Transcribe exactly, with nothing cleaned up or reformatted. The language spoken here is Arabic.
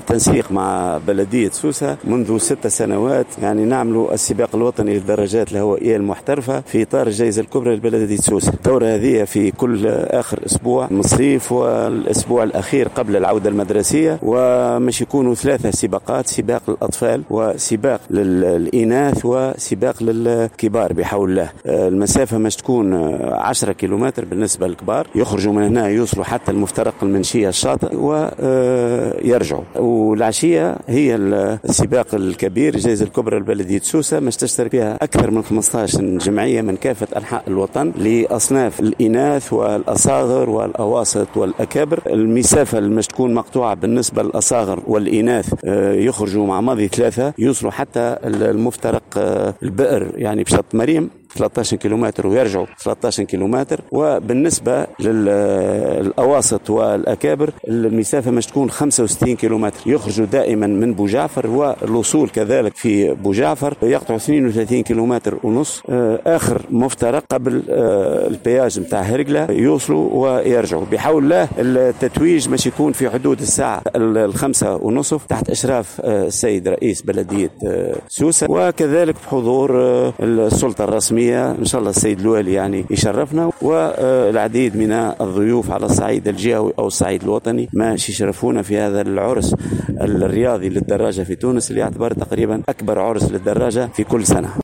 بالتنسيق مع بلدية سوسة منذ ست سنوات يعني نعملوا السباق الوطني للدراجات الهوائية المحترفة في إطار الجائزة الكبرى لبلدية سوسة. الدورة هذه في كل آخر أسبوع من الصيف والأسبوع الأخير قبل العودة المدرسية، ومش يكونوا ثلاثة سباقات: سباق للأطفال وسباق للإناث وسباق للكبار بحول الله. المسافة مش تكون عشرة كيلومتر بالنسبة للكبار، يخرجوا من هنا يوصلوا حتى المفترق المنشية الشاطئ ويرجعوا. والعشية هي السباق الكبير الجائزة الكبرى لبلدية سوسة، مش تشترك فيها أكثر من خمسة عشر جمعية من كافة أنحاء الوطن لأصناف الإناث والأصاغر والأواسط والأكابر. المسافة اللي مش تكون مقطوعة بالنسبة للأصاغر والإناث يخرجوا مع ماضي ثلاثة يوصلوا حتى المفترق البئر يعني بشط مريم ثلاثة عشر كيلومتر ويرجعوا ثلاثة عشر كيلومتر. وبالنسبة للأواسط والأكابر المسافة مش تكون خمسة وستين كيلومتر، يخرجوا دائما من بوجعفر والوصول كذلك في بوجعفر يقطعوا اثنين وثلاثين كيلومتر ونص. آخر مفترق قبل البياج متاع هرقلة يوصلوا ويرجعوا بحول الله. التتويج مش يكون في حدود الساعة الخمسة ونصف تحت إشراف السيد رئيس بلدية سوسة، وكذلك بحضور السلطة الرسمية إن شاء الله السيد الوالي يعني يشرفنا، والعديد من الضيوف على الصعيد الجهوي أو الصعيد الوطني ما يشرفونا في هذا العرس الرياضي للدراجة في تونس اللي يعتبر تقريبا أكبر عرس للدراجة في كل سنة.